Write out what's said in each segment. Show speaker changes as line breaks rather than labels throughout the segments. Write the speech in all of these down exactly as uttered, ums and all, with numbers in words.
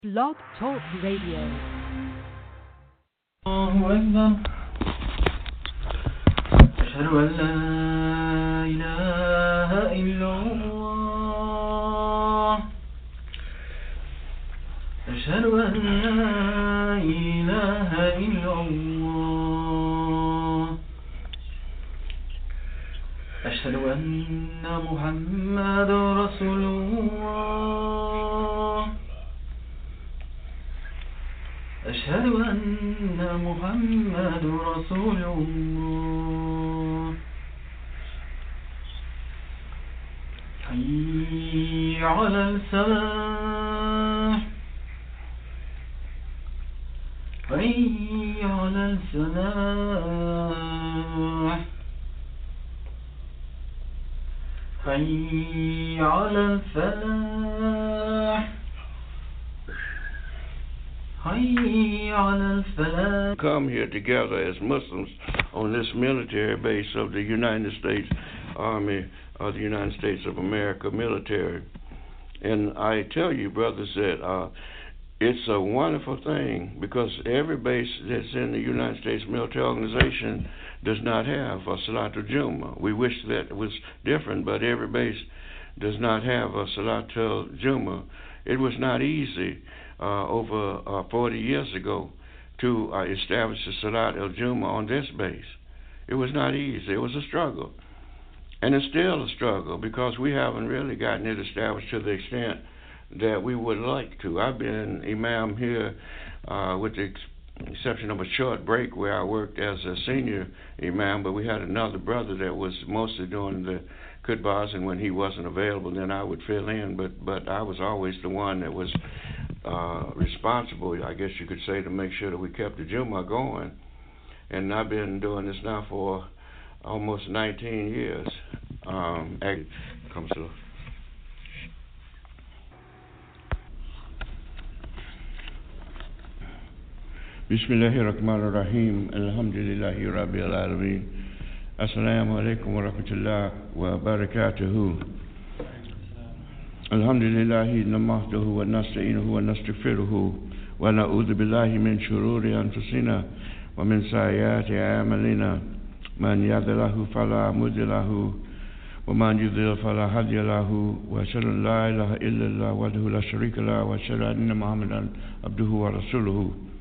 Blog Talk Radio.
الله أكبر أشهد أن لا إله إلا الله أشهد أن لا إله إلا الله أشهد أن محمد رسول الله أشهد أن محمد رسول الله حي على الفلاح حي على الفلاح حي على الفلاح
Come here together as Muslims on this military base of the United States Army of the United States of America military. And I tell you, brothers, that uh, it's a wonderful thing because every base that's in the United States military organization does not have a Salatul Jummah. We wish that it was different, but every base does not have a Salatul Jummah. It was not easy Uh, over uh, forty years ago to uh, establish the Salat al-Jummah on this base. It was not easy. It was a struggle. And it's still a struggle because we haven't really gotten it established to the extent that we would like to. I've been imam here uh, with the ex- exception of a short break where I worked as a senior imam, but we had another brother that was mostly doing the khutbahs, and when he wasn't available, then I would fill in. But, but I was always the one that was Uh, responsible, I guess you could say, to make sure that we kept the Jummah going. And I've been doing this now for almost nineteen years. Um, comes to Bismillahirrahmanirrahim. Alhamdulillahi Rabbil Alameen. Assalamu alaikum wa rahmatullahi wa barakatuhu. الحمد لله نحمده ونستعينه ونستغفره ونعوذ بالله من شرور أنفسنا ومن سيئات أعمالنا من يهد الله فلا مضل له ومن يضلل فلا هادي له وأشهد أن لا إله إلا الله وحده لا شريك له وأشهد أن محمدا عبده ورسوله.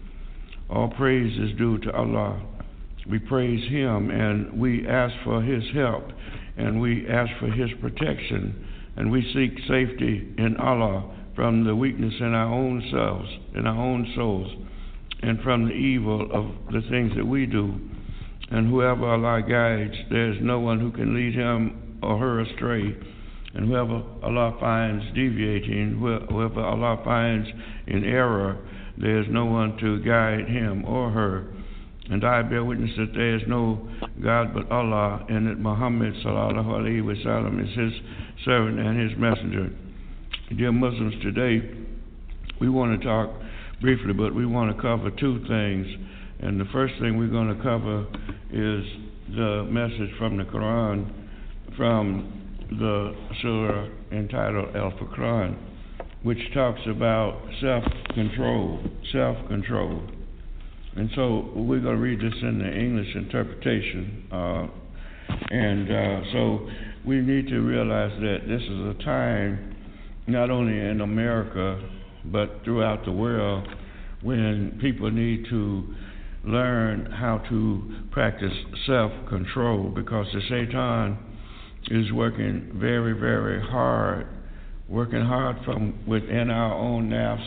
All praise is due to Allah. We praise Him and we ask for His help and we ask for His protection. And we seek safety in Allah from the weakness in our own selves, in our own souls, and from the evil of the things that we do. And whoever Allah guides, there is no one who can lead him or her astray. And whoever Allah finds deviating, whoever Allah finds in error, there is no one to guide him or her. And I bear witness that there is no God but Allah, and that Muhammad sallallahu alaihi wasallam is His servant and His messenger. Dear Muslims, today we want to talk briefly, but we want to cover two things. And the first thing we're going to cover is the message from the Quran, from the surah entitled Al-Furqan, which talks about self-control, self-control. And so we're going to read this in the English interpretation. Uh, and uh, so we need to realize that this is a time, not only in America, but throughout the world, when people need to learn how to practice self-control, because the Shaitan is working very, very hard, working hard from within our own nafs,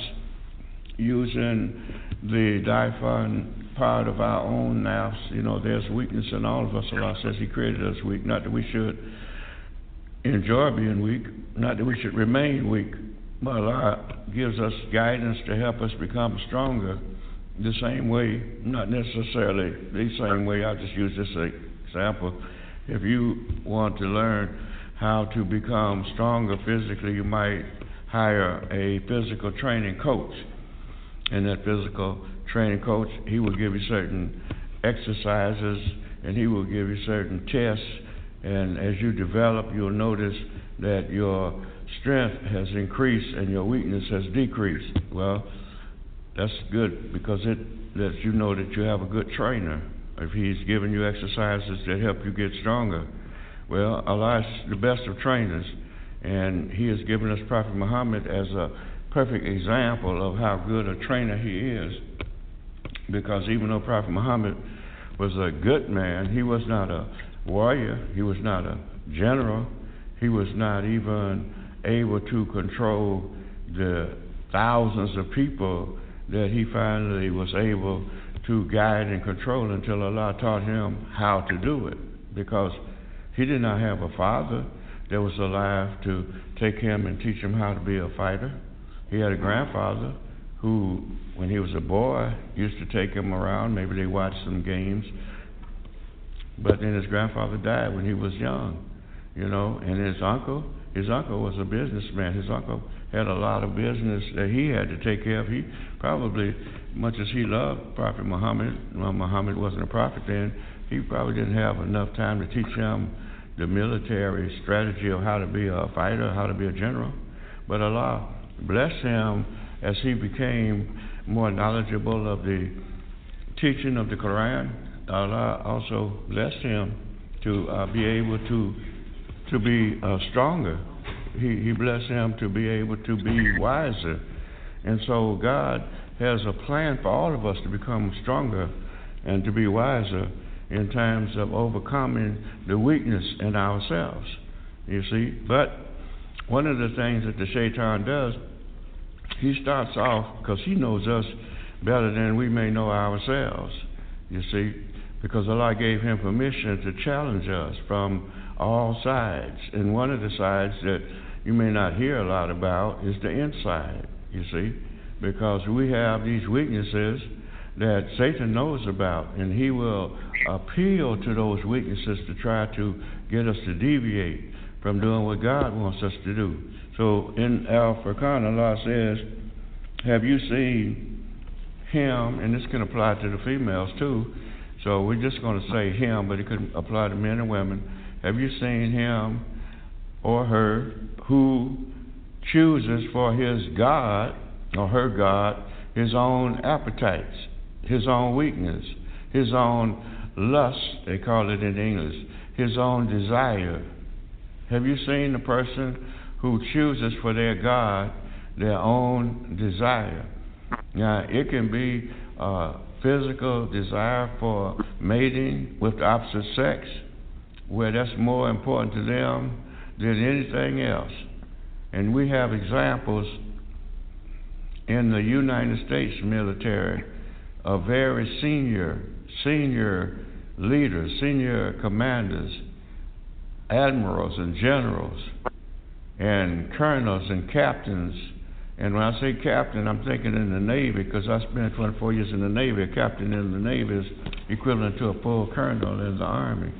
using the diaphragm part of our own nafs. You know, there's weakness in all of us. Allah says He created us weak. Not that we should enjoy being weak, not that we should remain weak, but Allah gives us guidance to help us become stronger the same way, not necessarily the same way. I'll just use this example. If you want to learn how to become stronger physically, you might hire a physical training coach. And that physical training coach, he will give you certain exercises and he will give you certain tests. And as you develop, you'll notice that your strength has increased and your weakness has decreased. Well, that's good because it lets you know that you have a good trainer. If he's giving you exercises that help you get stronger, well, Allah is the best of trainers, and he has given us Prophet Muhammad as a perfect example of how good a trainer he is. Because even though Prophet Muhammad was a good man, he was not a warrior, he was not a general, he was not even able to control the thousands of people that he finally was able to guide and control until Allah taught him how to do it. Because he did not have a father that was alive to take him and teach him how to be a fighter. He had a grandfather who, when he was a boy, used to take him around. Maybe they watched some games. But then his grandfather died when he was young, you know. And his uncle, his uncle was a businessman. His uncle had a lot of business that he had to take care of. He probably, much as he loved Prophet Muhammad, well, Muhammad wasn't a prophet then, he probably didn't have enough time to teach him the military strategy of how to be a fighter, how to be a general. But Allah blessed him as he became more knowledgeable of the teaching of the Quran. Allah also blessed him to uh, be able to to be uh, stronger. He, he blessed him to be able to be wiser. And so God has a plan for all of us to become stronger and to be wiser in times of overcoming the weakness in ourselves, you see. But one of the things that the shaitan does, he starts off, because he knows us better than we may know ourselves, you see, because Allah gave him permission to challenge us from all sides. And one of the sides that you may not hear a lot about is the inside, you see, because we have these weaknesses that Satan knows about, and he will appeal to those weaknesses to try to get us to deviate from doing what God wants us to do. So in Al-Furqan, Allah says, have you seen him, and this can apply to the females too, so we're just going to say him, but it could apply to men and women. Have you seen him or her who chooses for his God or her God his own appetites, his own weakness, his own lust, they call it in English, his own desire? Have you seen the person who chooses for their God their own desire? Now, it can be uh, physical desire for mating with the opposite sex, where that's more important to them than anything else. And we have examples in the United States military of very senior, senior leaders, senior commanders, admirals and generals, and colonels and captains. And when I say captain, I'm thinking in the Navy, because I spent twenty-four years in the Navy. A captain in the Navy is equivalent to a full colonel in the Army.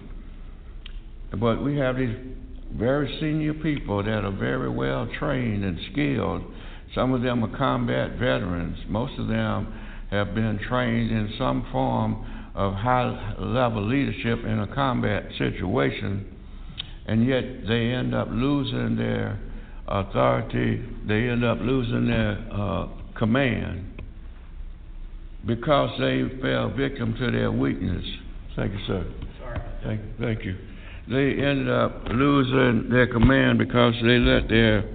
But we have these very senior people that are very well trained and skilled. Some of them are combat veterans. Most of them have been trained in some form of high-level leadership in a combat situation, and yet they end up losing their authority, they end up losing their uh, command because they fell victim to their weakness. Thank you, sir.
Sorry.
Thank, thank you. They ended up losing their command because they let their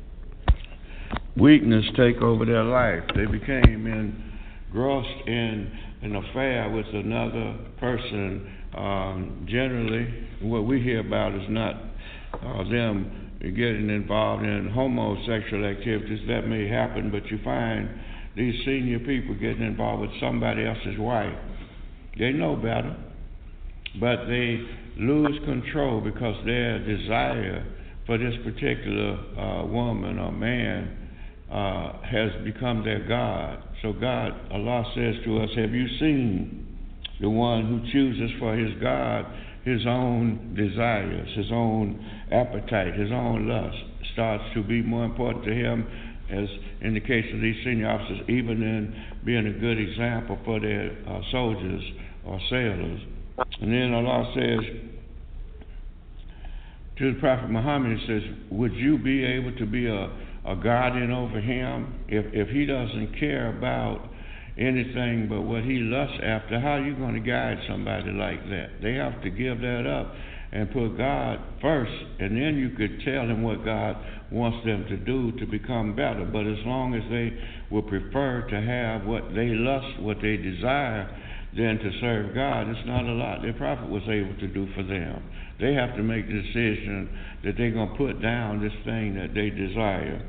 weakness take over their life. They became engrossed in an affair with another person. Um, generally, what we hear about is not uh, them getting involved in homosexual activities. That may happen, but you find these senior people getting involved with somebody else's wife. They know better, but they lose control because their desire for this particular uh, woman or man uh, has become their God. So God, Allah says to us, have you seen the one who chooses for his God his own desires, his own appetite, his own lust starts to be more important to him, as in the case of these senior officers, even in being a good example for their uh, soldiers or sailors. And then Allah says to the Prophet Muhammad, he says, would you be able to be a, a guardian over him, if, if he doesn't care about anything but what he lusts after, how are you going to guide somebody like that? They have to give that up and put God first, and then you could tell them what God wants them to do to become better. But as long as they will prefer to have what they lust, what they desire, than to serve God, it's not a lot the prophet was able to do for them. They have to make the decision that they're going to put down this thing that they desire.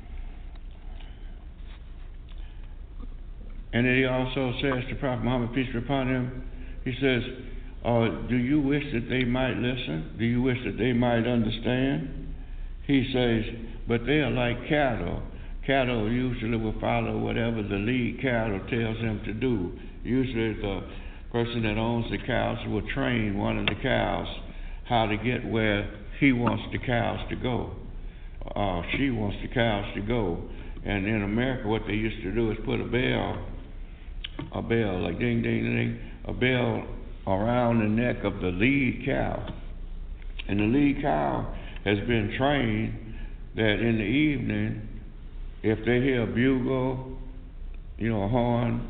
And then he also says to Prophet Muhammad, peace be upon him, he says, uh, do you wish that they might listen? Do you wish that they might understand? He says, but they are like cattle. Cattle usually will follow whatever the lead cattle tells them to do. Usually the person that owns the cows will train one of the cows how to get where he wants the cows to go. Uh, she wants the cows to go. And in America, what they used to do is put a bell, a bell, like ding, ding, ding, a bell around the neck of the lead cow. And the lead cow has been trained that in the evening, if they hear a bugle, you know, a horn,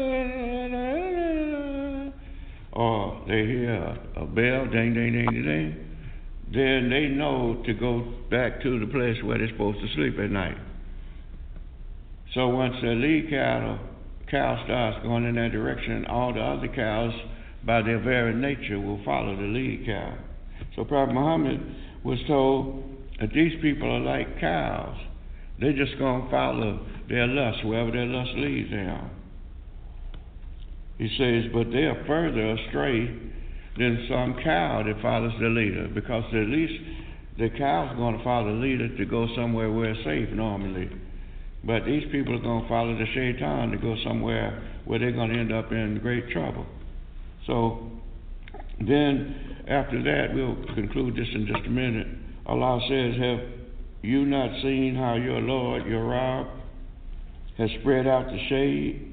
or they hear a bell, ding, ding, ding, ding, ding, then they know to go back to the place where they're supposed to sleep at night. So once the lead cow, cow starts going in that direction, all the other cows, by their very nature, will follow the lead cow. So Prophet Muhammad was told that these people are like cows. They're just going to follow their lust, wherever their lust leads them. He says, but they are further astray than some cow that follows the leader, because at least the cow's going to follow the leader to go somewhere where it's safe normally. But these people are going to follow the shaitan to go somewhere where they're going to end up in great trouble. So then after that, we'll conclude this in just a minute. Allah says, have you not seen how your Lord, your Rabb, has spread out the shade?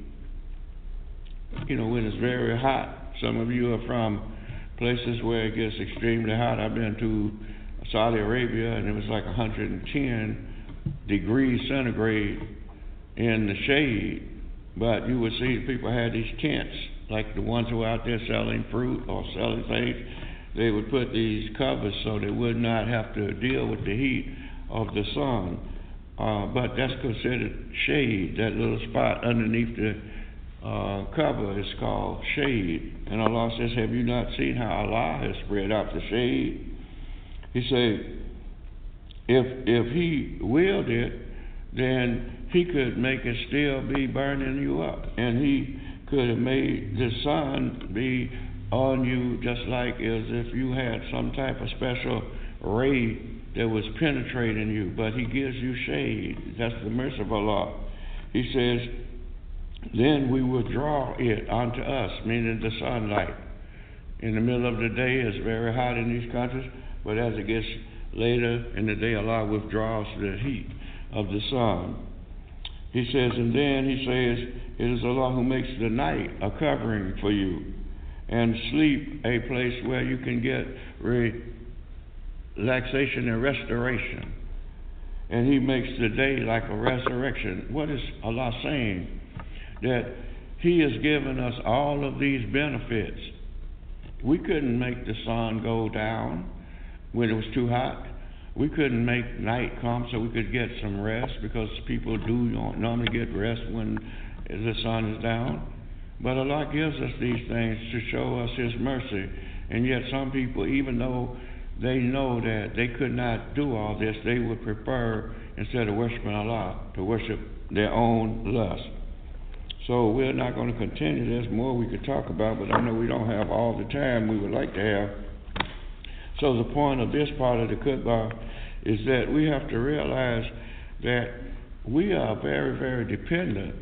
You know, when it's very hot. Some of you are from places where it gets extremely hot. I've been to Saudi Arabia, and it was like one hundred ten degrees centigrade in the shade. But you would see people had these tents, like the ones who were out there selling fruit or selling things. They would put these covers so they would not have to deal with the heat of the sun. Uh, but that's considered shade. That little spot underneath the uh, cover is called shade. And Allah says, have you not seen how Allah has spread out the shade? He said, if if He willed it, then He could make it still be burning you up. And He could have made the sun be on you just like as if you had some type of special ray that was penetrating you. But He gives you shade. That's the mercy of Allah. He says, then we will draw it onto us, meaning the sunlight. In the middle of the day, it's very hot in these countries, but as it gets later in the day, Allah withdraws the heat of the sun. He says, and then He says, it is Allah who makes the night a covering for you, and sleep a place where you can get relaxation and restoration. And He makes the day like a resurrection. What is Allah saying? That He has given us all of these benefits. We couldn't make the sun go down when it was too hot. We couldn't make night come so we could get some rest, because people do normally get rest when the sun is down. But Allah gives us these things to show us His mercy. And yet some people, even though they know that they could not do all this, they would prefer, instead of worshiping Allah, to worship their own lust. So we're not going to continue. There's more we could talk about, but I know we don't have all the time we would like to have. So the point of this part of the khutbah is that we have to realize that we are very, very dependent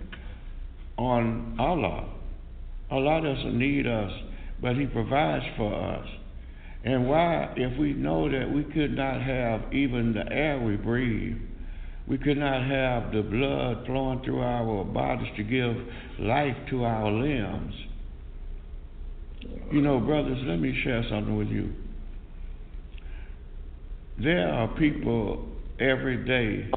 on Allah. Allah doesn't need us, but He provides for us. And why, if we know that we could not have even the air we breathe, we could not have the blood flowing through our bodies to give life to our limbs. You know, brothers, let me share something with you. There are people every day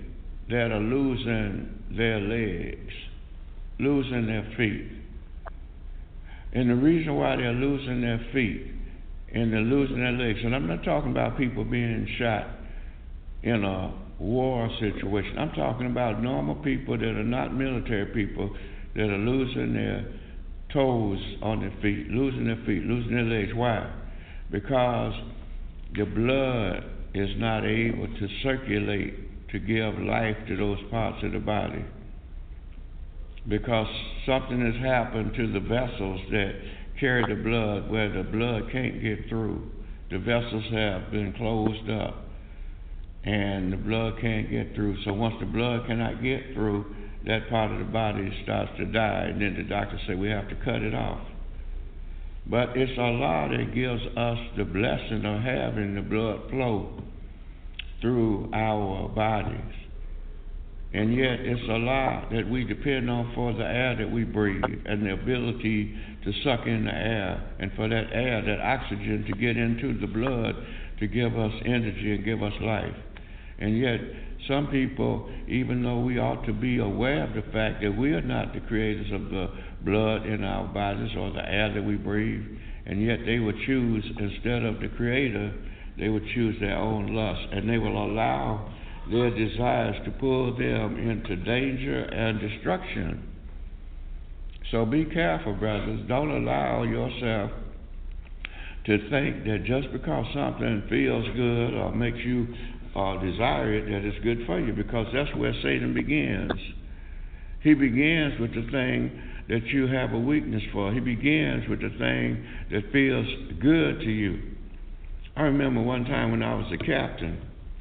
that are losing their legs, losing their feet. And the reason why they're losing their feet and they're losing their legs, and I'm not talking about people being shot in a war situation. I'm talking about normal people that are not military people that are losing their toes on their feet, losing their feet, losing their legs. Why? Because the blood is not able to circulate to give life to those parts of the body. Because something has happened to the vessels that carry the blood where the blood can't get through. The vessels have been closed up and the blood can't get through. So once the blood cannot get through, that part of the body starts to die, and then the doctor say we have to cut it off. But it's Allah that gives us the blessing of having the blood flow through our bodies. And yet it's Allah that we depend on for the air that we breathe and the ability to suck in the air, and for that air, that oxygen, to get into the blood to give us energy and give us life. And yet some people, even though we ought to be aware of the fact that we are not the creators of the blood in our bodies or the air that we breathe, and yet they would choose, instead of the creator, they would choose their own lust, and they will allow their desires to pull them into danger and destruction. So be careful, brothers. Don't allow yourself to think that just because something feels good or makes you uh, desire it, that it's good for you, because that's where Satan begins. He begins with the thing that you have a weakness for. He begins with the thing that feels good to you. I remember one time when I was a captain,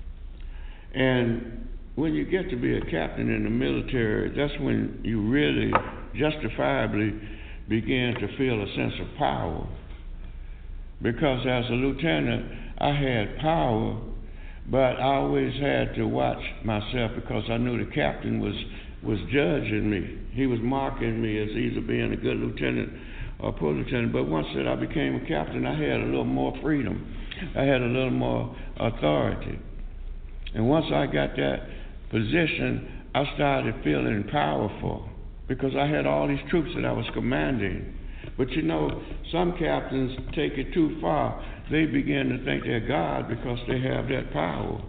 and when you get to be a captain in the military, that's when you really justifiably begin to feel a sense of power. Because as a lieutenant, I had power, but I always had to watch myself because I knew the captain was, was judging me. He was marking me as either being a good lieutenant or a poor lieutenant. But once that I became a captain, I had a little more freedom. I had a little more authority. And once I got that position, I started feeling powerful because I had all these troops that I was commanding. But you know, some captains take it too far. They begin to think they're God because they have that power.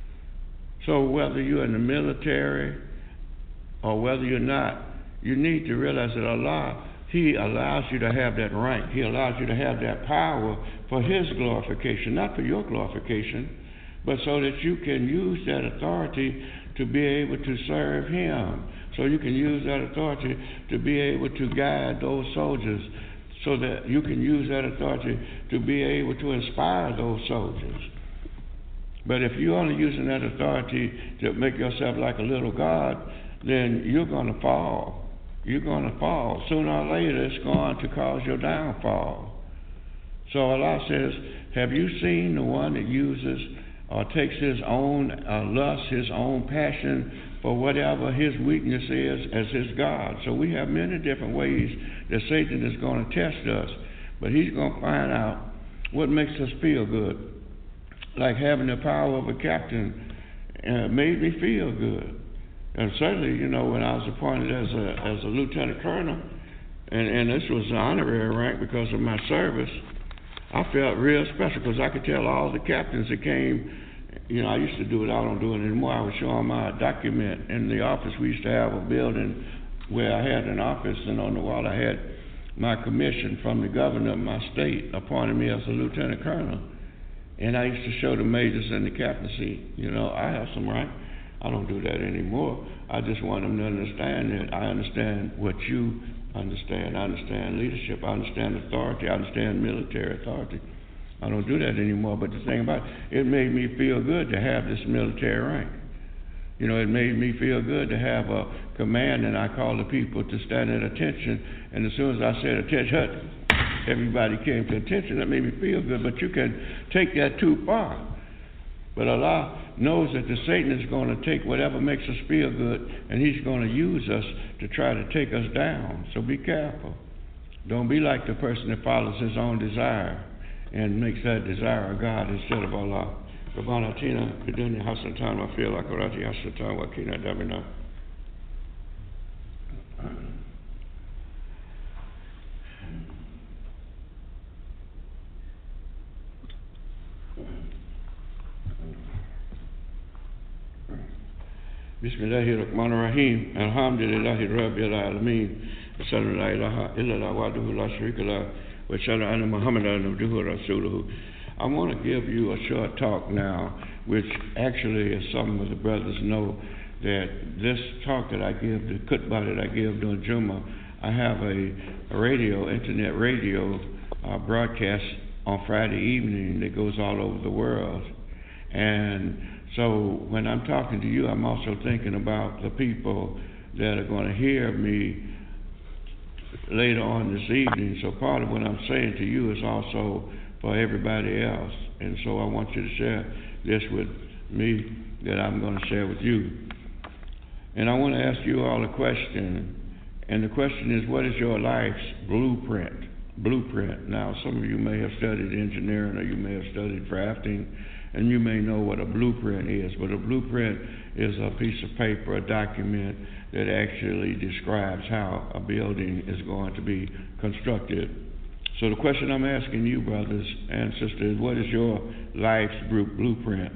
So whether you're in the military or whether you're not, you need to realize that Allah, He allows you to have that rank. He allows you to have that power for His glorification, not for your glorification, but so that you can use that authority to be able to serve Him. So you can use that authority to be able to guide those soldiers, so that you can use that authority to be able to inspire those soldiers. But if you're only using that authority to make yourself like a little God, then you're going to fall. You're going to fall. Sooner or later, it's going to cause your downfall. So Allah says, have you seen the one that uses or takes his own uh, lust, his own passion for whatever his weakness is as his God? So we have many different ways that Satan is going to test us, but he's going to find out what makes us feel good. Like having the power of a captain uh, made me feel good. And certainly, you know, when I was appointed as a as a lieutenant colonel, and, and this was an honorary rank because of my service, I felt real special because I could tell all the captains that came. You know, I used to do it. I don't do it anymore. I would show them my document in the office. We used to have a building where I had an office, and on the wall I had my commission from the governor of my state appointed me as a lieutenant colonel. And I used to show the majors and the captaincy, you know, I have some rank. I don't do that anymore. I just want them to understand that I understand what you understand. I understand leadership. I understand authority. I understand military authority. I don't do that anymore. But the thing about it, it made me feel good to have this military rank. You know, it made me feel good to have a command, and I called the people to stand at attention. And as soon as I said attention, everybody came to attention. That made me feel good. But you can take that too far. But Allah knows that the Satan is going to take whatever makes us feel good, and he's going to use us to try to take us down. So be careful. Don't be like the person that follows his own desire and makes that desire a God instead of Allah. Kabanatina, Pidunya Hasatan, Wafila, Karati Hasatan, Wakina Damina. Bismillahirrahmanirrahim. Alhamdulillahi Rabbil Alameen. Ashhadu la ilaha illallah wahdahu la sharika lah wa ashhadu anna Muhammadan abduhu wa rasuluhu. I want to give you a short talk now, which actually, as some of the brothers know, that this talk that I give, the khutbah that I give during Jummah, I have a, a radio, internet radio uh, broadcast on Friday evening that goes all over the world. And so when I'm talking to you, I'm also thinking about the people that are going to hear me later on this evening. So part of what I'm saying to you is also for everybody else. And so I want you to share this with me that I'm going to share with you. And I want to ask you all a question. And the question is, what is your life's blueprint? Blueprint. Now, some of you may have studied engineering or you may have studied drafting, and you may know what a blueprint is. But a blueprint is a piece of paper, a document that actually describes how a building is going to be constructed. So the question I'm asking you, brothers and sisters, what is your life's blueprint?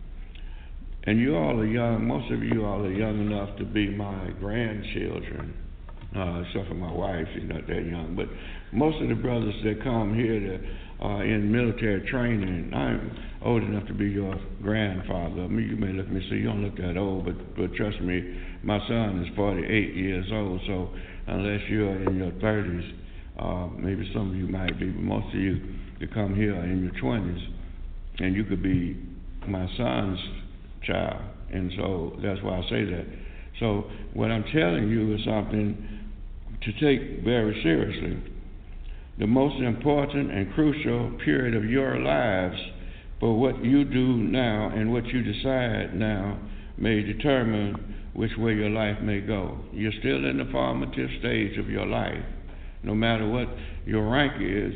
And you all are young. Most of you all are young enough to be my grandchildren, uh, except for my wife. She's not that young. But most of the brothers that come here that are in military training, I'm old enough to be your grandfather. I mean, you may look at me and say, you don't look that old, but, but trust me, my son is forty-eight years old, so unless you're in your thirties, uh, maybe some of you might be, but most of you that come here are in your twenties, and you could be my son's child, and so that's why I say that. So what I'm telling you is something to take very seriously. The most important and crucial period of your lives, for what you do now and what you decide now may determine which way your life may go. You're still in the formative stage of your life. No matter what your rank is,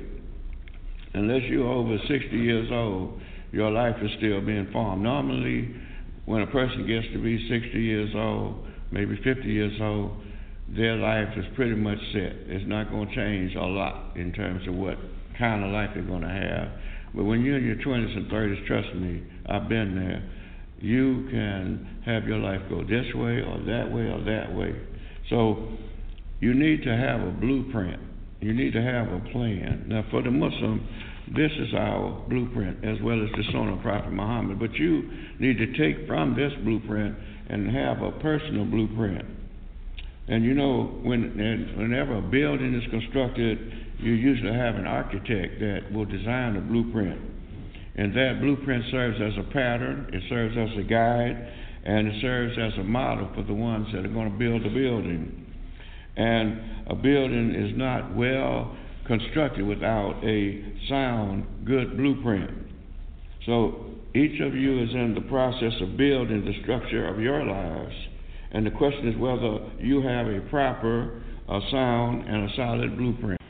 unless you're over sixty years old, your life is still being formed. Normally, when a person gets to be sixty years old, maybe fifty years old, their life is pretty much set. It's not going to change a lot in terms of what kind of life they're going to have. But when you're in your twenties and thirties, trust me, I've been there, you can have your life go this way or that way or that way. So you need to have a blueprint. You need to have a plan. Now for the Muslim, this is our blueprint as well as the Sunnah of Prophet Muhammad. But you need to take from this blueprint and have a personal blueprint. And you know, when, and whenever a building is constructed, you usually have an architect that will design a blueprint. And that blueprint serves as a pattern, it serves as a guide, and it serves as a model for the ones that are going to build the building. And a building is not well constructed without a sound, good blueprint. So each of you is in the process of building the structure of your lives. And the question is whether you have a proper, a sound, and a solid blueprint.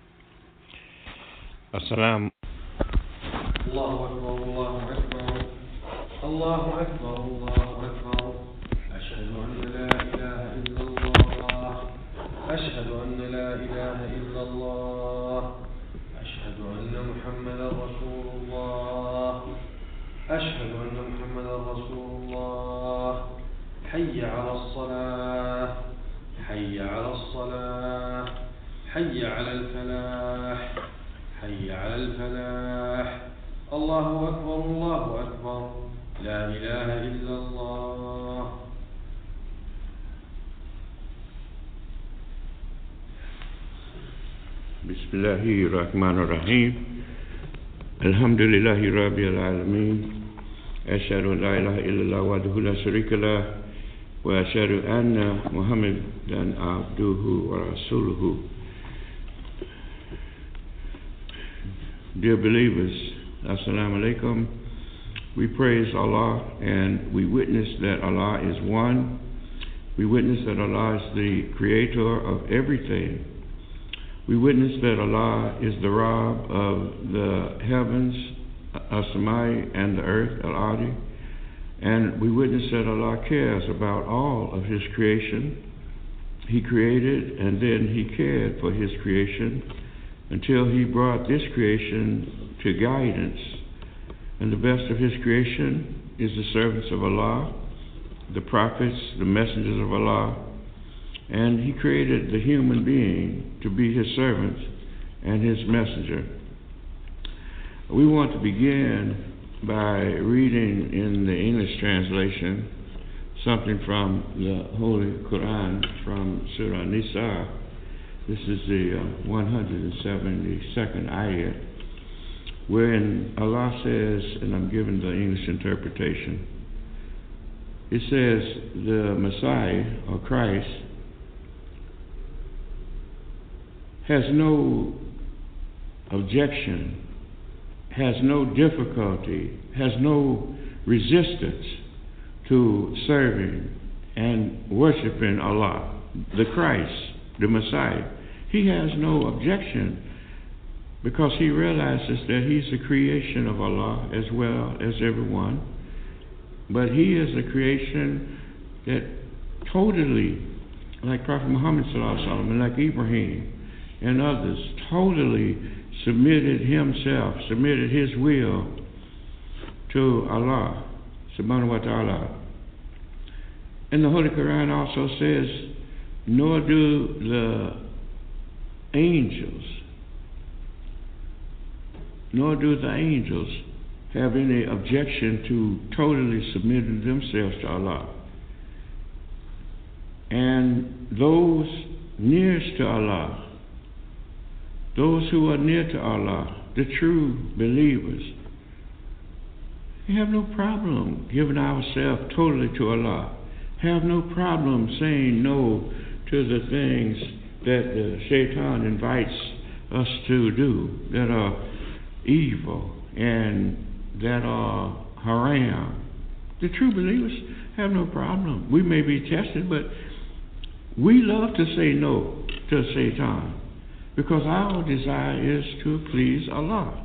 As-salam.
Allahu Akbar, Allahu Akbar, Allahu Akbar, Allahu Akbar. Ashhadu an la ilaha illallah. Ashhadu an la ilaha illallah. Ashhadu anna Muhammadan Rasulullah. Ashhadu anna Muhammadan Rasulullah. حي على الصلاة حي على الصلاة حي على الفلاح حي على الفلاح الله أكبر الله أكبر لا إله إلا الله.
بسم الله الرحمن الرحيم. الحمد لله رب العالمين. أشهد أن لا إله إلا الله وحده لا شريك له وأشهد أن محمدا عبده ورسوله. Dear believers, Assalamu alaikum. We praise Allah and we witness that Allah is one. We witness that Allah is the creator of everything. We witness that Allah is the Rabb of the heavens, As-Samai, and the earth, Al-Ardi. And we witness that Allah cares about all of His creation. He created and then He cared for His creation until He brought this creation to guidance. And the best of His creation is the servants of Allah, the prophets, the messengers of Allah. And He created the human being to be His servant and His messenger. We want to begin by reading in the English translation something from the Holy Quran from Surah Nisa. This is the uh, one hundred seventy-second ayat, wherein Allah says, and I'm giving the English interpretation, it says the Messiah, or Christ, has no objection, has no difficulty, has no resistance to serving and worshiping Allah. The Christ, the Messiah, He has no objection because He realizes that He's a creation of Allah as well as everyone. But He is a creation that totally, like Prophet Muhammad sallallahu alaihi wasallam and like Ibrahim and others, totally submitted himself, submitted his will to Allah subhanahu wa ta'ala. And the Holy Quran also says, nor do the angels, nor do the angels have any objection to totally submitting themselves to Allah. And those nearest to Allah, those who are near to Allah, the true believers, they have no problem giving ourselves totally to Allah. Have no problem saying no to the things that the shaitan invites us to do that are evil and that are haram. The true believers have no problem. We may be tested, but we love to say no to Satan, because our desire is to please Allah.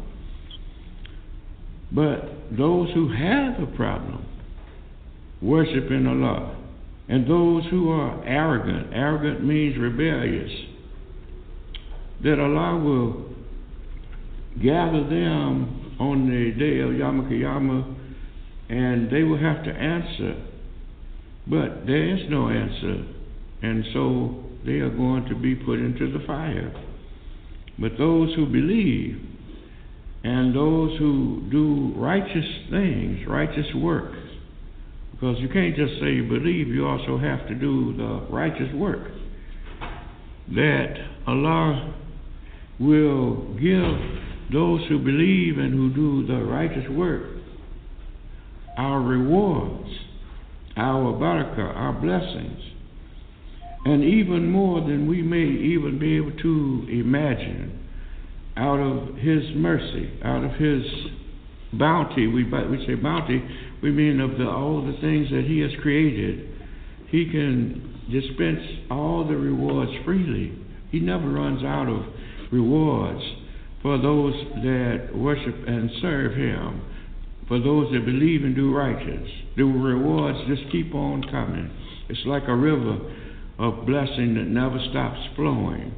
But those who have a problem worshiping Allah, and those who are arrogant, arrogant means rebellious, that Allah will gather them on the day of Yom Kippur, and they will have to answer. But there is no answer, and so they are going to be put into the fire. But those who believe and those who do righteous things, righteous work, because you can't just say you believe, you also have to do the righteous work, that Allah will give those who believe and who do the righteous work our rewards, our barakah, our blessings, and even more than we may even be able to imagine, out of His mercy, out of His bounty. We, we say bounty, we mean of the, all the things that He has created. He can dispense all the rewards freely. He never runs out of rewards for those that worship and serve Him, for those that believe and do righteous. The rewards just keep on coming. It's like a river of blessing that never stops flowing.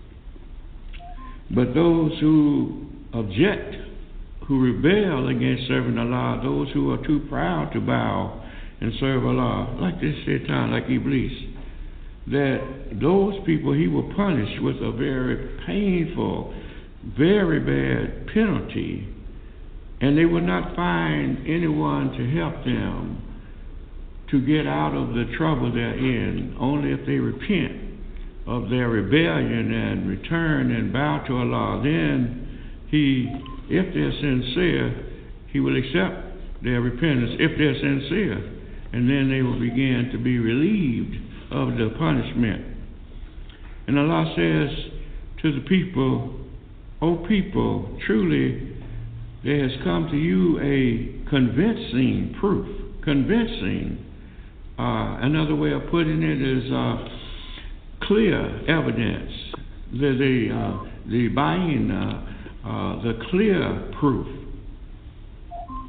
But those who object, who rebel against serving Allah, those who are too proud to bow and serve Allah, like this Shaitan, like Iblis, that those people He will punish with a very painful, very bad penalty, and they will not find anyone to help them to get out of the trouble they're in, only if they repent of their rebellion and return and bow to Allah. Then He, if they're sincere, He will accept their repentance if they're sincere, and then they will begin to be relieved of the punishment. And Allah says to the people, O people, truly there has come to you a convincing proof. Convincing, uh, another way of putting it is uh, clear evidence. The the uh, the buying, uh, uh, the clear proof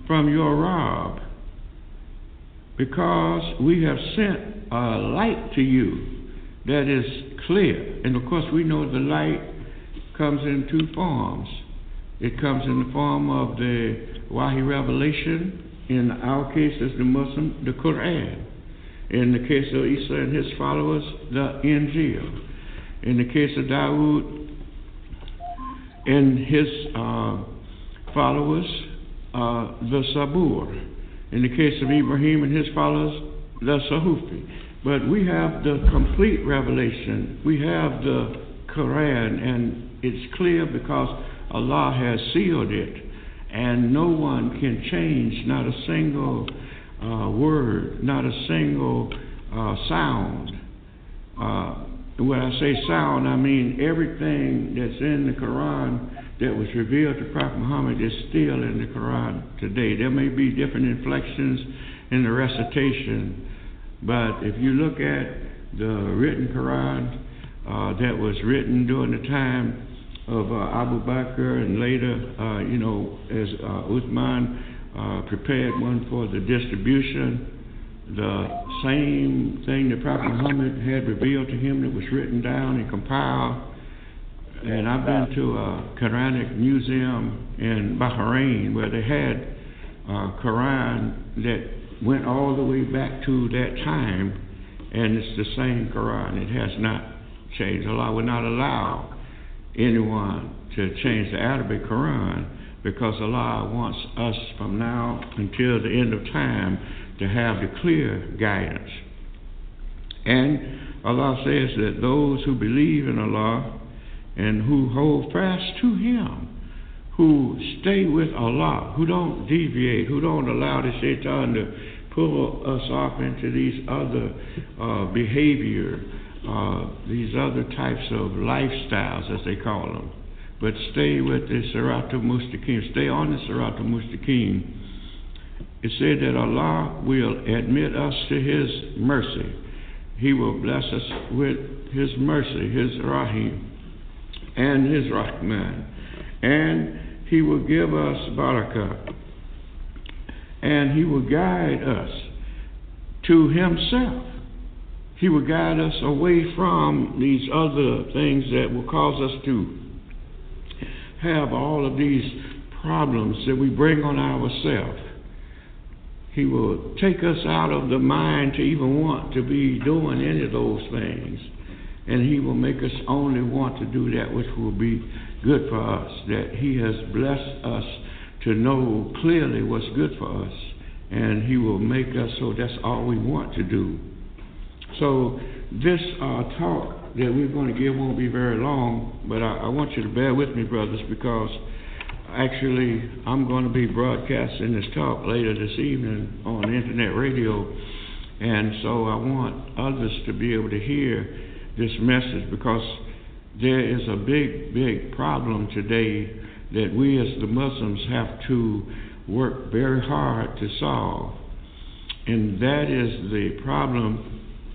from your Rabb, because we have sent a light to you that is clear. And of course we know the light comes in two forms. It comes in the form of the Wahi revelation. In our case, as the Muslim, the Quran. In the case of Isa and his followers, the Injil. In the case of Dawood and his uh, followers, uh, the Sabur. In the case of Ibrahim and his followers, the Sahufi. But we have the complete revelation. We have the Quran, and it's clear because Allah has sealed it. And no one can change, not a single uh, word, not a single uh, sound. Uh, when I say sound, I mean everything that's in the Quran that was revealed to Prophet Muhammad is still in the Quran today. There may be different inflections in the recitation, but if you look at the written Quran uh, that was written during the time of uh, Abu Bakr, and later, uh, you know, as uh, Uthman uh, prepared one for the distribution, the same thing that Prophet Muhammad had revealed to him that was written down and compiled. And I've been to a Quranic museum in Bahrain where they had a Quran that went all the way back to that time, and it's the same Quran. It has not changed. Allah would not allow anyone to change the Arabic Quran, because Allah wants us from now until the end of time to have the clear guidance. And Allah says that those who believe in Allah and who hold fast to Him, who stay with Allah, who don't deviate, who don't allow the shaitan to pull us off into these other uh, behavior, Uh, these other types of lifestyles, as they call them, but stay with the Siratul Mustaqim, stay on the Siratul Mustaqim. It said that Allah will admit us to His mercy. He will bless us with His mercy, His Rahim, and His Rahman, and He will give us barakah, and He will guide us to Himself. He will guide us away from these other things that will cause us to have all of these problems that we bring on ourselves. He will take us out of the mind to even want to be doing any of those things. And He will make us only want to do that which will be good for us, that He has blessed us to know clearly what's good for us. And He will make us so that's all we want to do. So this uh, talk that we're going to give won't be very long, but I, I want you to bear with me, brothers, because actually I'm going to be broadcasting this talk later this evening on internet radio, and so I want others to be able to hear this message, because there is a big, big problem today that we as the Muslims have to work very hard to solve, and that is the problem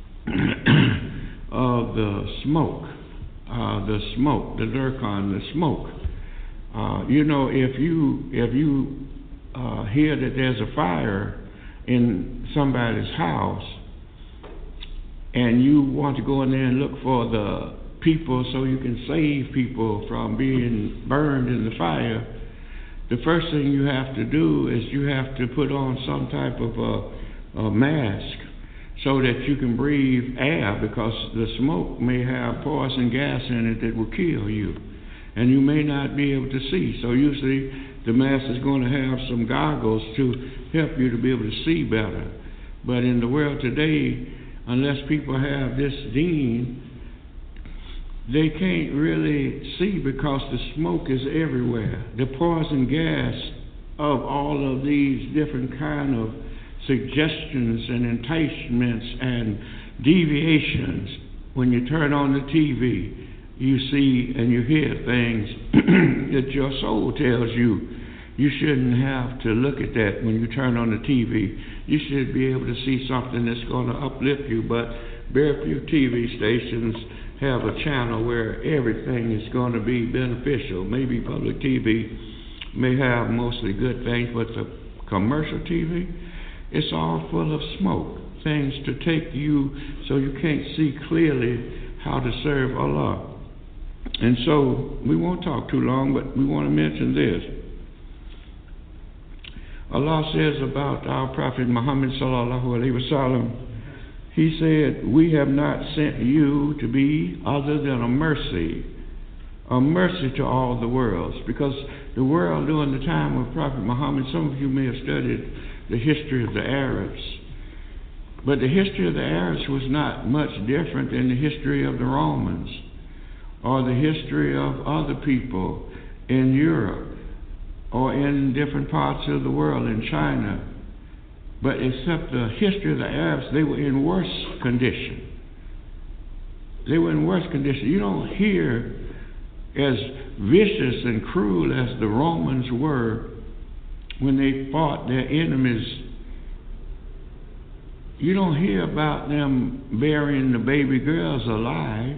of the smoke, uh, the smoke, the Durkhan, the smoke. Uh, you know, if you if you uh, hear that there's a fire in somebody's house, and you want to go in there and look for the people so you can save people from being burned in the fire, the first thing you have to do is you have to put on some type of a, a mask, so that you can breathe air, because the smoke may have poison gas in it that will kill you, and you may not be able to see. So usually the mask is going to have some goggles to help you to be able to see better. But in the world today, unless people have this deen, they can't really see, because the smoke is everywhere. The poison gas of all of these different kind of suggestions and enticements and deviations. When you turn on the T V, you see and you hear things that your soul tells you you shouldn't have to look at that. When you turn on the T V, you should be able to see something that's going to uplift you, but very few T V stations have a channel where everything is going to be beneficial. Maybe public T V may have mostly good things, but the commercial T V, it's all full of smoke, things to take you so you can't see clearly how to serve Allah. And so we won't talk too long, but we want to mention this. Allah says about our Prophet Muhammad sallallahu alaihi wasallam, He said, we have not sent you to be other than a mercy, a mercy to all the worlds. Because the world during the time of Prophet Muhammad, some of you may have studied the history of the Arabs, but the history of the Arabs was not much different than the history of the Romans or the history of other people in Europe or in different parts of the world, in China. But except the history of the Arabs, they were in worse condition. They were in worse condition. You don't hear as vicious and cruel as the Romans were when they fought their enemies. You don't hear about them burying the baby girls alive.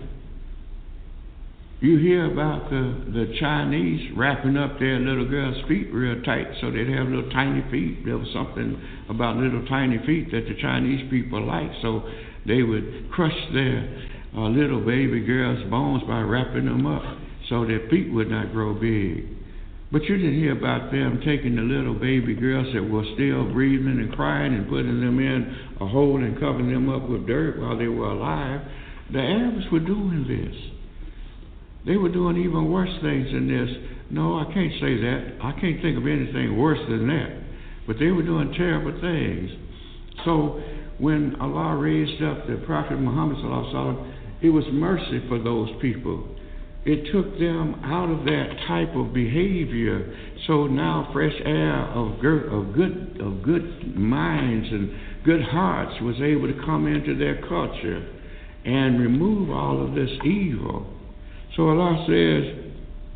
You hear about the, the Chinese wrapping up their little girls' feet real tight so they'd have little tiny feet. There was something about little tiny feet that the Chinese people liked, so they would crush their uh, little baby girls' bones by wrapping them up so their feet would not grow big. But you didn't hear about them taking the little baby girls that were still breathing and crying and putting them in a hole and covering them up with dirt while they were alive. The Arabs were doing this. They were doing even worse things than this. No, I can't say that. I can't think of anything worse than that. But they were doing terrible things. So when Allah raised up the Prophet Muhammad sallallahu alaihi wasallam, it was mercy for those people. It took them out of that type of behavior. So now fresh air of good, of good, of good minds and good hearts was able to come into their culture and remove all of this evil. So Allah says,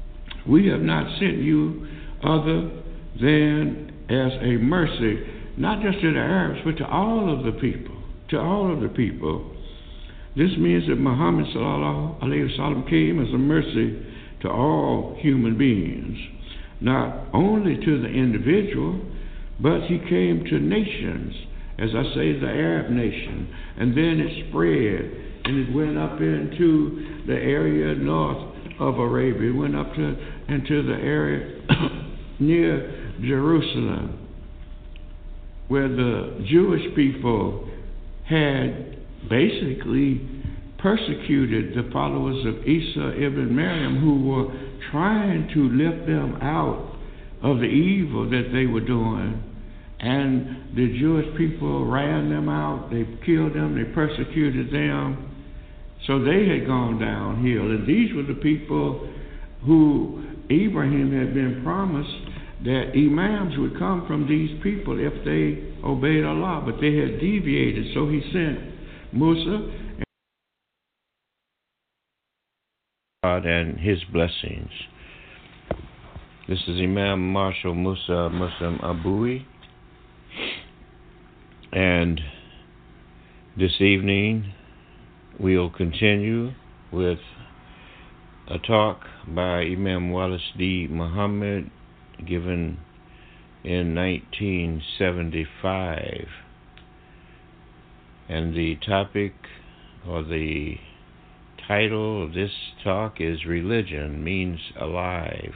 we have not sent you other than as a mercy, not just to the Arabs, but to all of the people, to all of the people. This means that Muhammad sallallahu alaihi wasallam came as a mercy to all human beings, not only to the individual, but he came to nations, as I say, the Arab nation, and then it spread. And it went up into the area north of Arabia. It went up to into the area near Jerusalem, where the Jewish people had basically persecuted the followers of Isa ibn Maryam, who were trying to lift them out of the evil that they were doing. And the Jewish people ran them out, they killed them, they persecuted them. So they had gone downhill. And these were the people who Abraham had been promised that imams would come from these people if they obeyed Allah. But they had deviated. So he sent Musa
God and his blessings. This is Imam Marshal Musa Muslim Abui. And this evening we'll continue with a talk by Imam Wallace D. Muhammad given in nineteen seventy-five. And the topic or the title of this talk is Religion Means Alive.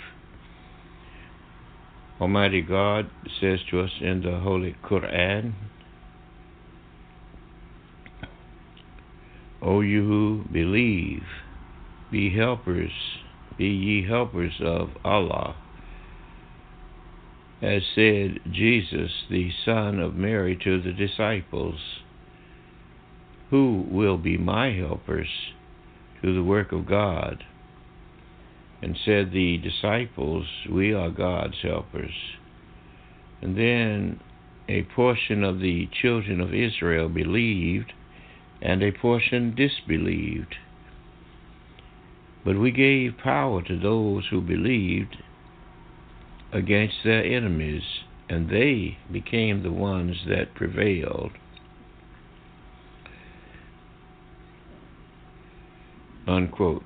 Almighty God says to us in the Holy Quran, O you who believe, be helpers, be ye helpers of Allah. As said Jesus, the son of Mary, to the disciples, who will be my helpers to the work of God? And said the disciples, we are God's helpers. And then a portion of the children of Israel believed, and a portion disbelieved. But we gave power to those who believed against their enemies, and they became the ones that prevailed. Unquote.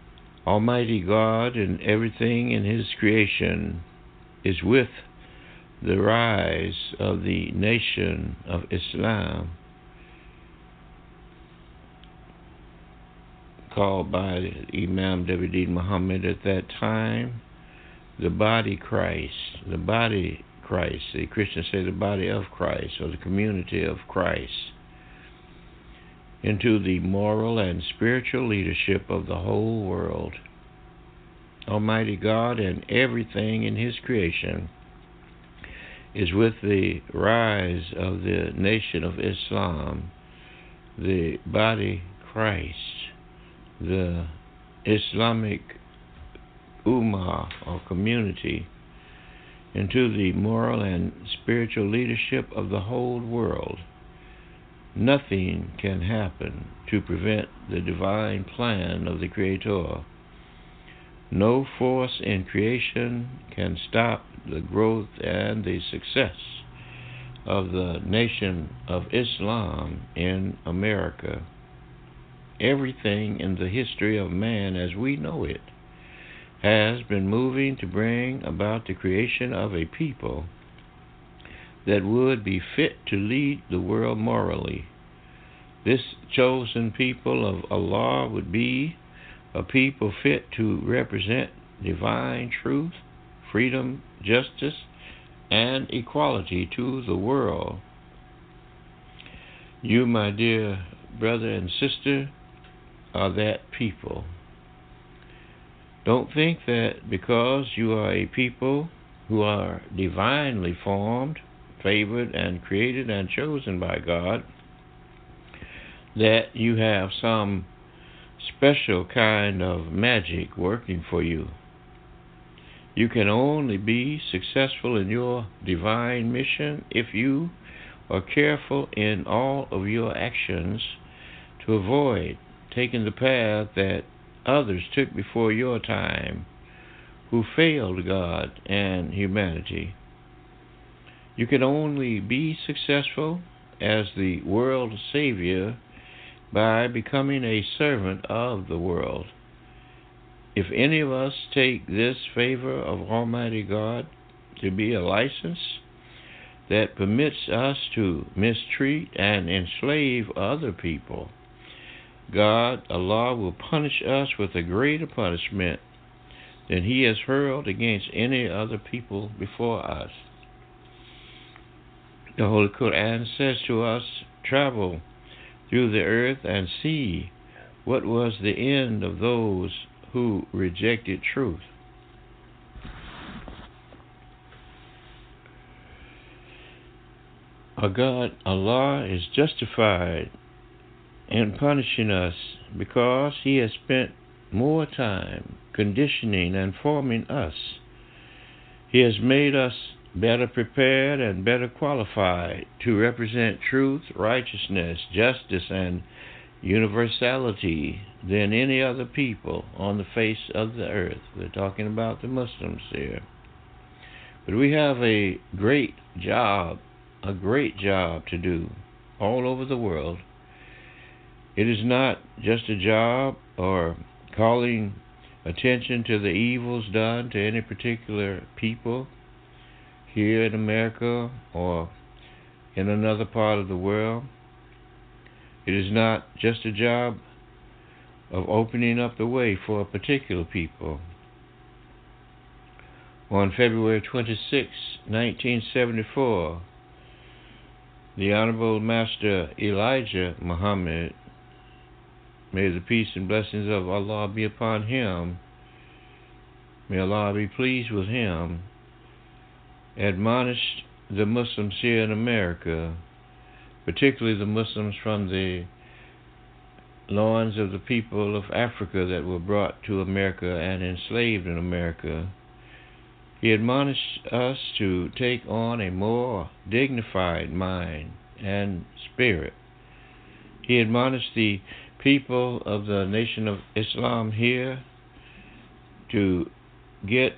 Almighty God and everything in His creation is with the rise of the Nation of Islam, called by Imam David D. Muhammad at that time the body Christ, the body Christ, the Christians say the body of Christ, or the community of Christ, into the moral and spiritual leadership of the whole world. Almighty God and everything in His creation is with the rise of the Nation of Islam, the body Christ, the Islamic Ummah or community, into the moral and spiritual leadership of the whole world. Nothing can happen to prevent the divine plan of the Creator. No force in creation can stop the growth and the success of the Nation of Islam in America. Everything in the history of man as we know it has been moving to bring about the creation of a people that would be fit to lead the world morally. This chosen people of Allah would be a people fit to represent divine truth, freedom, justice, and equality to the world. You, my dear brother and sister, are that people. Don't think that because you are a people who are divinely formed, favored, and created and chosen by God, that you have some special kind of magic working for you. You can only be successful in your divine mission if you are careful in all of your actions to avoid taking the path that others took before your time, who failed God and humanity. You can only be successful as the world Savior by becoming a servant of the world. If any of us take this favor of Almighty God to be a license that permits us to mistreat and enslave other people, God, Allah, will punish us with a greater punishment than He has hurled against any other people before us. The Holy Quran says to us, travel through the earth and see what was the end of those who rejected truth. Our God, Allah, is justified in punishing us because He has spent more time conditioning and forming us. He has made us better prepared and better qualified to represent truth, righteousness, justice, and universality than any other people on the face of the earth. We're talking about the Muslims here. But we have a great job, a great job to do all over the world. It is not just a job or calling attention to the evils done to any particular people here in America or in another part of the world. It is not just a job of opening up the way for a particular people. On February twenty-sixth, nineteen seventy-four, the Honorable Master Elijah Muhammad, may the peace and blessings of Allah be upon him, may Allah be pleased with him, admonished the Muslims here in America, particularly the Muslims from the loins of the people of Africa that were brought to America and enslaved in America. He admonished us to take on a more dignified mind and spirit. He admonished the people of the Nation of Islam here to get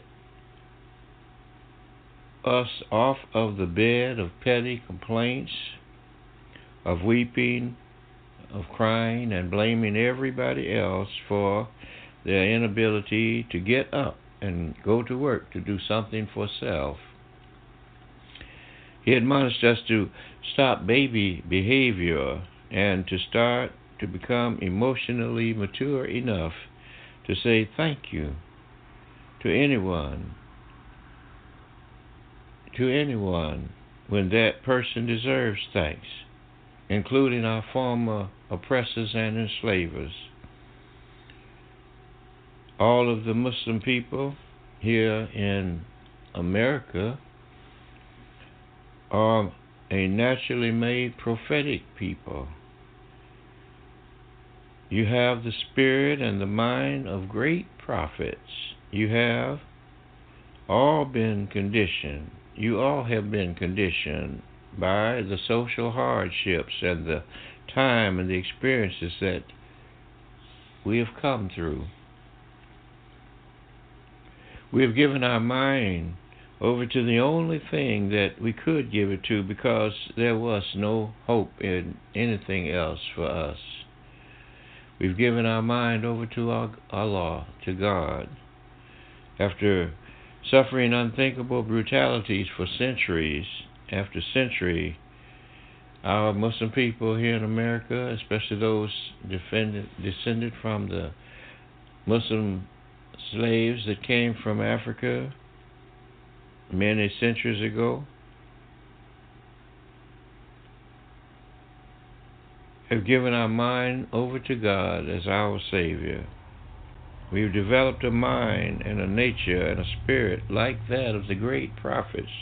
us off of the bed of petty complaints, of weeping, of crying, and blaming everybody else for their inability to get up and go to work to do something for self. He admonished us to stop baby behavior and to start to become emotionally mature enough to say thank you to anyone, to anyone when that person deserves thanks, including our former oppressors and enslavers. All of the Muslim people here in America are a naturally made prophetic people. You have the spirit and the mind of great prophets. You have all been conditioned. You all have been conditioned by the social hardships and the time and the experiences that we have come through. We have given our mind over to the only thing that we could give it to because there was no hope in anything else for us. We've given our mind over to Allah, to God. After suffering unthinkable brutalities for centuries after century, our Muslim people here in America, especially those defended, descended from the Muslim slaves that came from Africa many centuries ago, have given our mind over to God as our Savior. We've developed a mind and a nature and a spirit like that of the great prophets.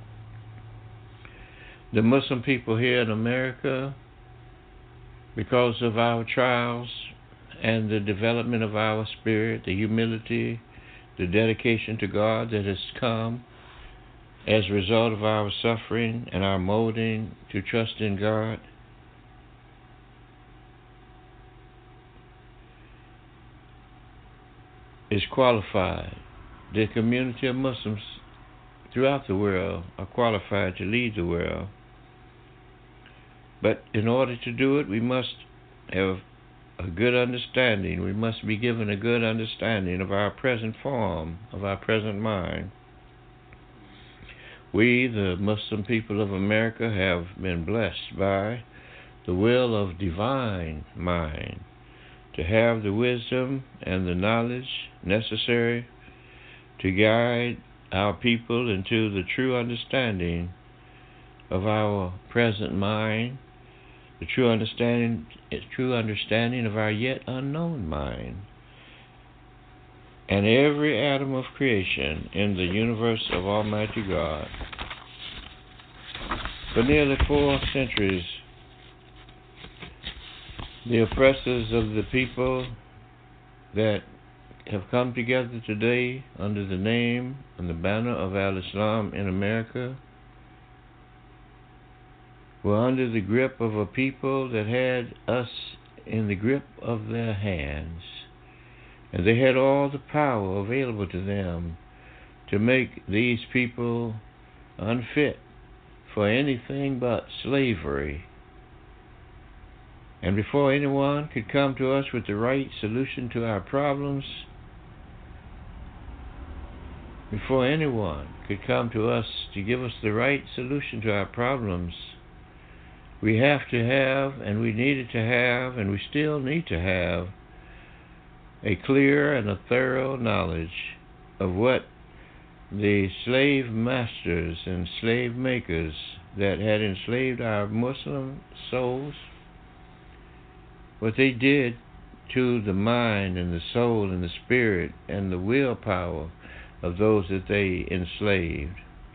The Muslim people here in America, because of our trials and the development of our spirit, the humility, the dedication to God that has come as a result of our suffering and our molding to trust in God, is qualified. The community of Muslims throughout the world are qualified to lead the world. But in order to do it, we must have a good understanding. We must be given a good understanding of our present form, of our present mind. We, the Muslim people of America, have been blessed by the will of divine mind to have the wisdom and the knowledge necessary to guide our people into the true understanding of our present mind, the true understanding, true understanding of our yet unknown mind, and every atom of creation in the universe of Almighty God. For nearly four centuries, the oppressors of the people that have come together today under the name and the banner of Al-Islam in America were under the grip of a people that had us in the grip of their hands. And they had all the power available to them to make these people unfit for anything but slavery. And before anyone could come to us with the right solution to our problems, before anyone could come to us to give us the right solution to our problems, we have to have, and we needed to have, and we still need to have, a clear and a thorough knowledge of what the slave masters and slave makers that had enslaved our Muslim souls, what they did to the mind and the soul and the spirit and the willpower of those that they enslaved.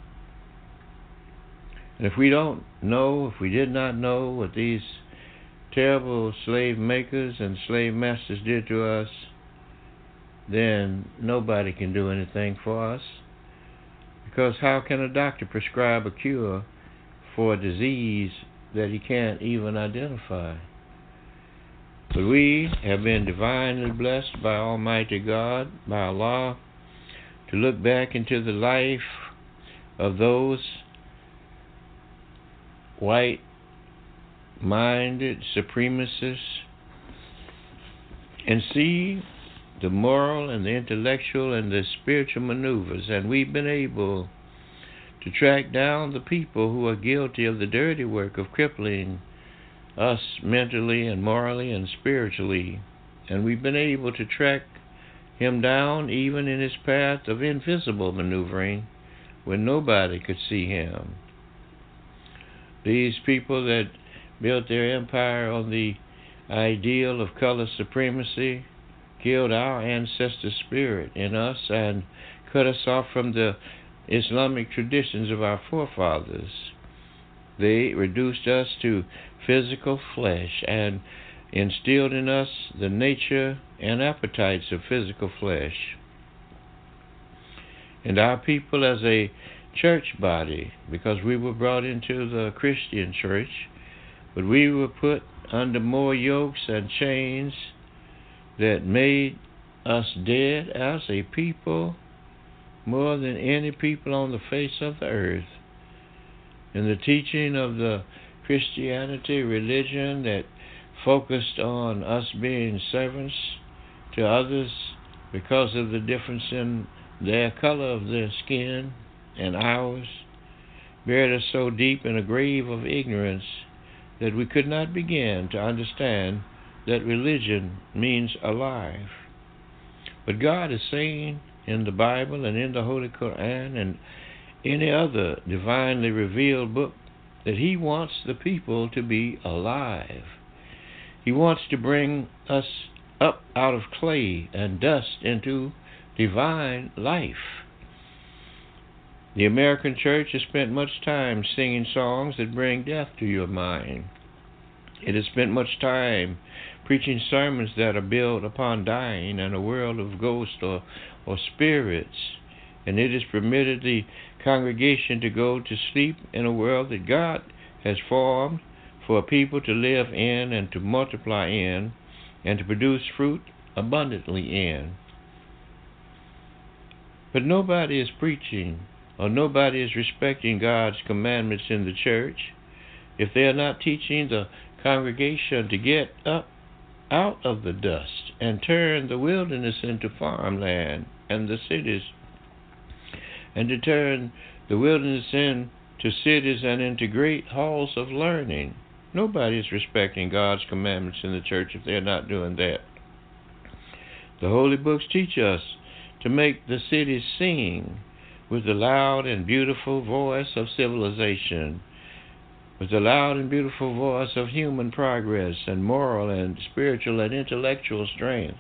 And if we don't know, if we did not know what these terrible slave makers and slave masters did to us, then nobody can do anything for us. Because how can a doctor prescribe a cure for a disease that he can't even identify? But we have been divinely blessed by Almighty God, by Allah, to look back into the life of those white-minded supremacists and see the moral and the intellectual and the spiritual maneuvers. And we've been able to track down the people who are guilty of the dirty work of crippling us mentally and morally and spiritually. And we've been able to track him down even in his path of invisible maneuvering when nobody could see him. These people that built their empire on the ideal of color supremacy killed our ancestor spirit in us and cut us off from the Islamic traditions of our forefathers. They reduced us to physical flesh and instilled in us the nature and appetites of physical flesh. And our people as a church body, because we were brought into the Christian church, but we were put under more yokes and chains that made us dead as a people more than any people on the face of the earth. And the teaching of the Christianity religion that focused on us being servants to others because of the difference in their color of their skin and ours, buried us so deep in a grave of ignorance that we could not begin to understand that religion means alive. But God is saying in the Bible and in the Holy Quran and any other divinely revealed book that He wants the people to be alive. He wants to bring us up out of clay and dust into divine life. The American church has spent much time singing songs that bring death to your mind. It has spent much time preaching sermons that are built upon dying and a world of ghosts or, or spirits. And it has permitted the congregation to go to sleep in a world that God has formed for a people to live in and to multiply in and to produce fruit abundantly in. But nobody is preaching or nobody is respecting God's commandments in the church if they are not teaching the congregation to get up out of the dust and turn the wilderness into farmland and the cities, and to turn the wilderness into cities and into great halls of learning. Nobody is respecting God's commandments in the church if they're not doing that. The holy books teach us to make the cities sing with the loud and beautiful voice of civilization, with the loud and beautiful voice of human progress and moral and spiritual and intellectual strength.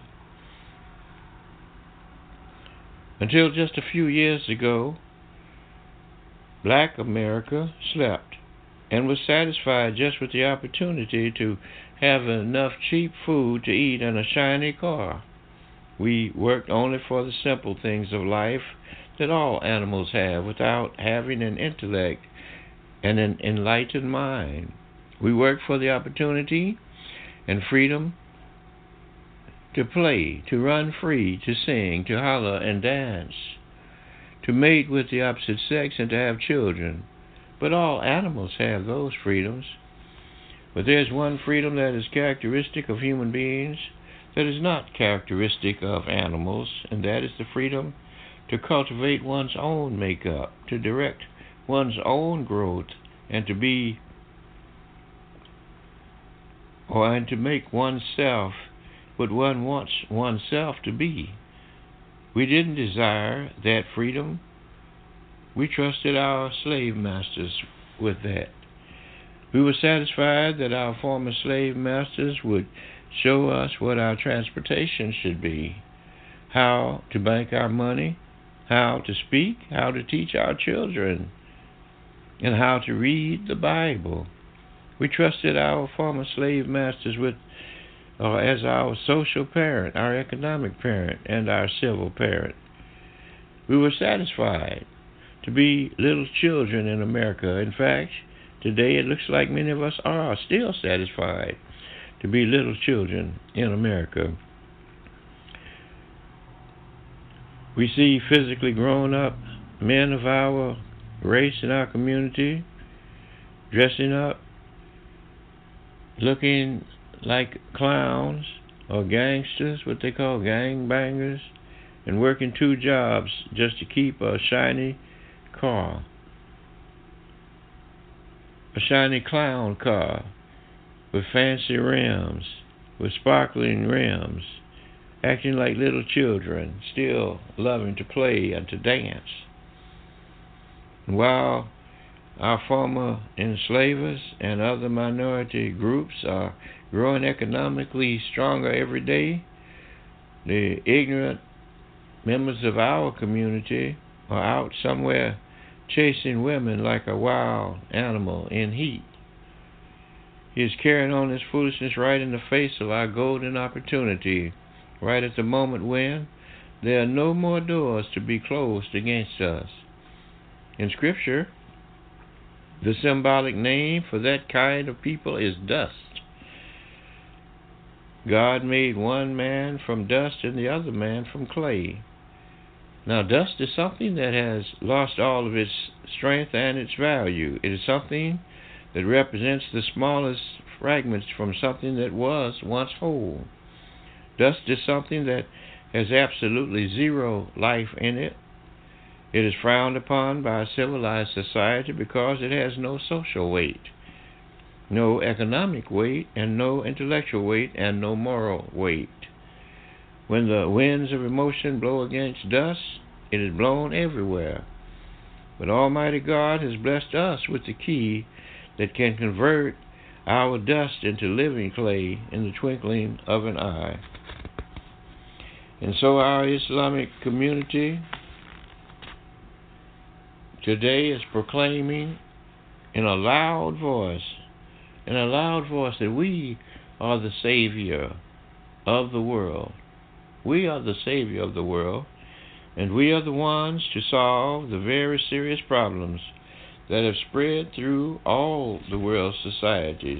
Until just a few years ago, Black America slept and was satisfied just with the opportunity to have enough cheap food to eat and a shiny car. We worked only for the simple things of life that all animals have without having an intellect and an enlightened mind. We worked for the opportunity and freedom to play, to run free, to sing, to holler and dance, to mate with the opposite sex and to have children. But all animals have those freedoms. But there's one freedom that is characteristic of human beings that is not characteristic of animals, and that is the freedom to cultivate one's own makeup, to direct one's own growth, and to be, or and to make oneself what one wants oneself to be. We didn't desire that freedom. We trusted our slave masters with that. We were satisfied that our former slave masters would show us what our transportation should be, how to bank our money, how to speak, how to teach our children, and how to read the Bible. We trusted our former slave masters with uh, as our social parent, our economic parent, and our civil parent. We were satisfied to be little children in America. In fact, today it looks like many of us are still satisfied to be little children in America. We see physically grown up men of our race in our community dressing up, looking like clowns or gangsters, what they call gangbangers, and working two jobs just to keep a shiny car. a shiny clown car with fancy rims, with sparkling rims, acting like little children, still loving to play and to dance. And while our former enslavers and other minority groups are growing economically stronger every day, the ignorant members of our community are out somewhere chasing women like a wild animal in heat. He is carrying on this foolishness right in the face of our golden opportunity, right at the moment when there are no more doors to be closed against us. In Scripture, the symbolic name for that kind of people is dust. God made one man from dust and the other man from clay. Now, dust is something that has lost all of its strength and its value. It is something that represents the smallest fragments from something that was once whole. Dust is something that has absolutely zero life in it. It is frowned upon by a civilized society because it has no social weight, no economic weight, and no intellectual weight, and no moral weight. When the winds of emotion blow against dust, it is blown everywhere. But Almighty God has blessed us with the key that can convert our dust into living clay in the twinkling of an eye. And so our Islamic community today is proclaiming in a loud voice, in a loud voice, that we are the Savior of the world. We are the Savior of the world, and we are the ones to solve the very serious problems that have spread through all the world's societies.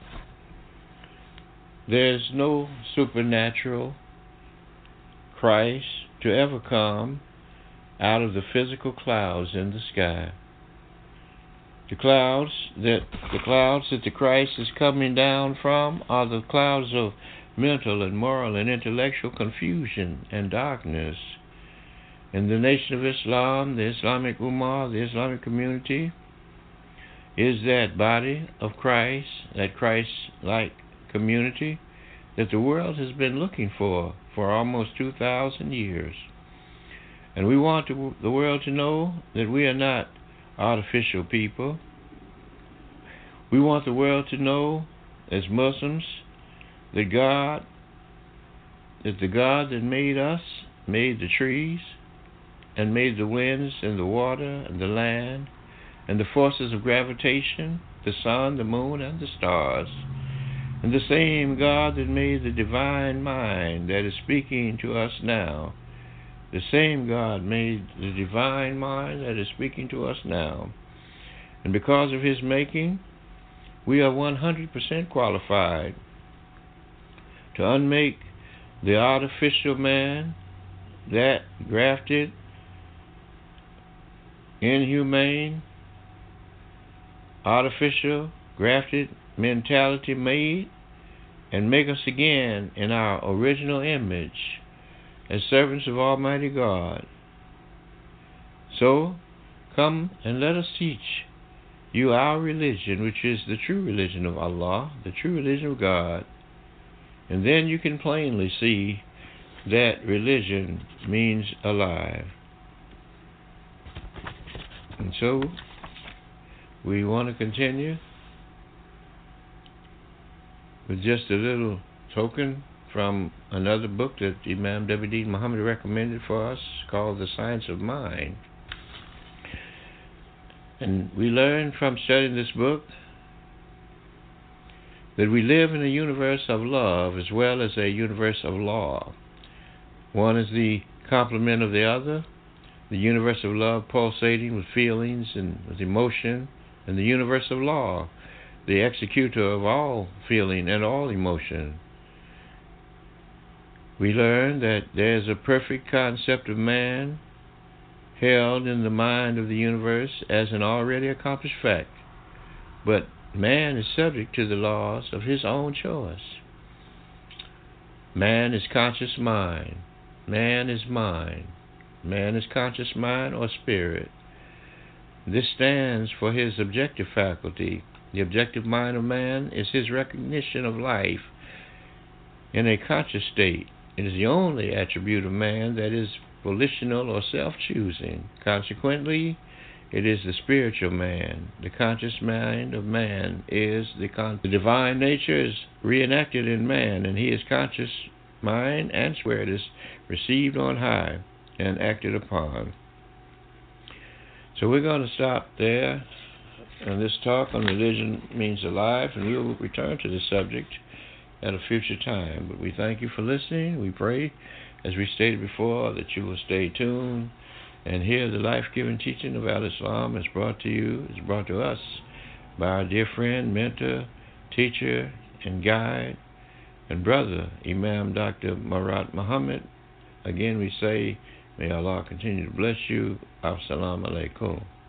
There's no supernatural Christ to ever come out of the physical clouds in the sky. The clouds that the clouds that the Christ is coming down from are the clouds of mental and moral and intellectual confusion and darkness. And the nation of Islam, the Islamic Ummah, the Islamic community, is that body of Christ, that Christ-like community that the world has been looking for for almost two thousand years. And we want to, the world to know that we are not artificial people. We want the world to know, as Muslims, that God, that the God that made us, made the trees, and made the winds and the water and the land and the forces of gravitation, the sun, the moon, and the stars. And the same God that made the divine mind that is speaking to us now, the same God made the divine mind that is speaking to us now. And because of His making, we are one hundred percent qualified to unmake the artificial man, that grafted, inhumane, artificial, grafted mentality made, and make us again in our original image as servants of Almighty God. So, come and let us teach you our religion, which is the true religion of Allah, the true religion of God. And then you can plainly see that religion means alive. And so, we want to continue with just a little token from another book that Imam W D Muhammad recommended for us, called The Science of Mind. And we learn from studying this book that we live in a universe of love as well as a universe of law. One is the complement of the other, the universe of love pulsating with feelings and with emotion, and the universe of law, the executor of all feeling and all emotion. We learn that there is a perfect concept of man held in the mind of the universe as an already accomplished fact, but man is subject to the laws of his own choice. Man is conscious mind. Man is mind. Man is conscious mind or spirit. This stands for his objective faculty, The objective mind of man is his recognition of life in a conscious state. It is the only attribute of man that is volitional or self-choosing. Consequently, it is the spiritual man. The conscious mind of man is the con- the divine nature is reenacted in man, and he is conscious mind and spirit is received on high and acted upon. So we're going to stop there on this talk on religion means alive, and we will return to this subject at a future time. But we thank you for listening. We pray, as we stated before, that you will stay tuned and hear the life-giving teaching of Al-Islam is brought to you, is brought to us by our dear friend, mentor, teacher, and guide, and brother, Imam Doctor Marat Muhammad. Again, we say, may Allah continue to bless you. Assalamu alaikum.